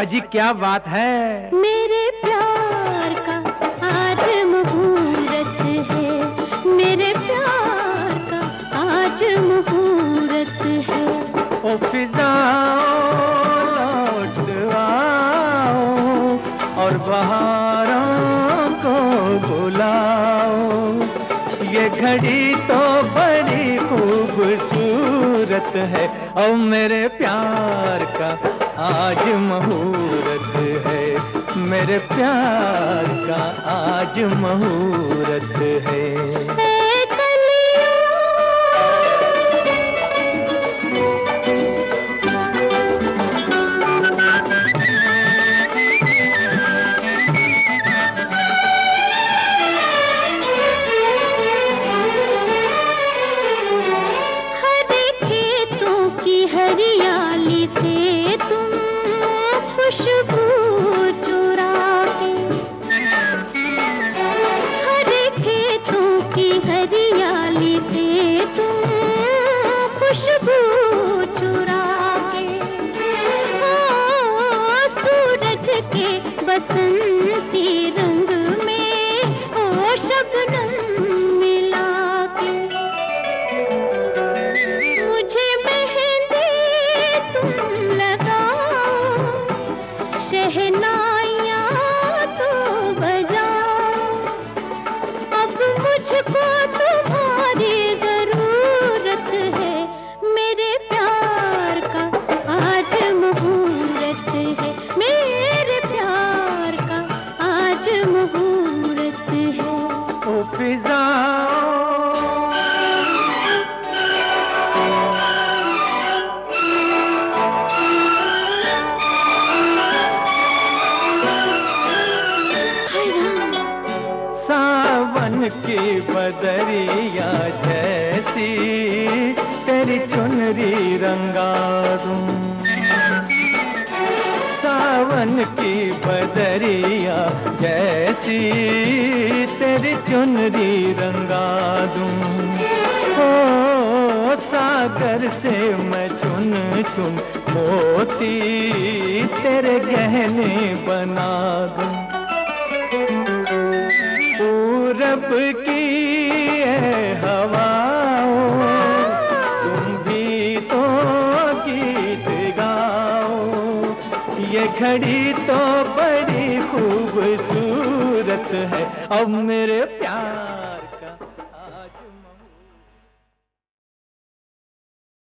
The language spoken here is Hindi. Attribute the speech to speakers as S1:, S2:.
S1: जी क्या बात है?
S2: मेरे प्यार का आज मुहूर्त है, मेरे प्यार का आज मुहूर्त है।
S1: ओ फिजाओं लौट आओ और बहारों को बुलाओ, ये घड़ी तो बड़ी खूबसूरत है। और मेरे प्यार का आज मुहूर्त है, मेरे प्यार का आज मुहूर्त है।
S2: हरियाली से तुम खुशबू चुरा के, हरे खेतों की हरियाली से तुम खुशबू चुरा के, सूरज के बसंती रंग में ओ शबनम मिला के, मुझे शहनाइयाँ तो बजाओ, अब मुझको तुम्हारी जरूरत है। मेरे प्यार का आज मुहूर्त है, मेरे प्यार का आज मुहूर्त है।
S1: ओ फिजाओं सावन की बदरिया जैसी तेरी चुनरी रंगा दूं, सावन की बदरिया जैसी तेरी चुनरी रंगा दूं। ओ सागर से मैं चुन चुन मोती तेरे गहने बना दूं। पूरब की है हवाओं, तुम भी तो गीत गाओ, ये घड़ी तो बड़ी खूबसूरत है। अब मेरे प्यार